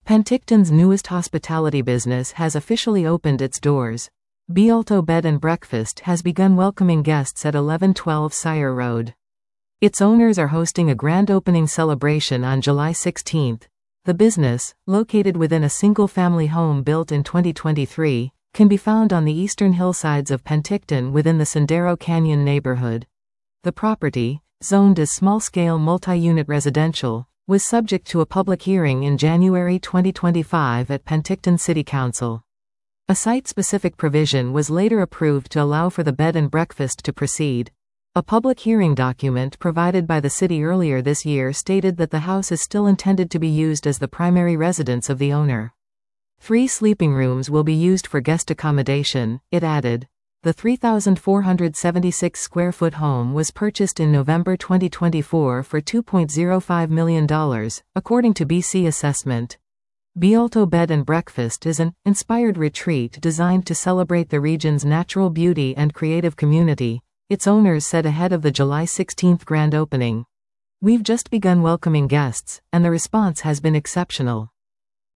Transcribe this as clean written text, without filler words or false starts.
Penticton's newest hospitality business has officially opened its doors. Bialto Bed and Breakfast has begun welcoming guests at 1112 Sire Road. Its owners are hosting a grand opening celebration on July 16. The business, located within a single-family home built in 2023, can be found on the eastern hillsides of Penticton within the Sendero Canyon neighborhood. The property, zoned as small-scale multi-unit residential, was subject to a public hearing in January 2025 at Penticton City Council. A site-specific provision was later approved to allow for the bed and breakfast to proceed. A public hearing document provided by the city earlier this year stated that the house is still intended to be used as the primary residence of the owner. 3 sleeping rooms will be used for guest accommodation, it added. The 3,476 square foot home was purchased in November 2024 for $2.05 million, according to BC Assessment. Bialto Bed and Breakfast is an inspired retreat designed to celebrate the region's natural beauty and creative community, its owners said ahead of the July 16 grand opening. We've just begun welcoming guests, and the response has been exceptional.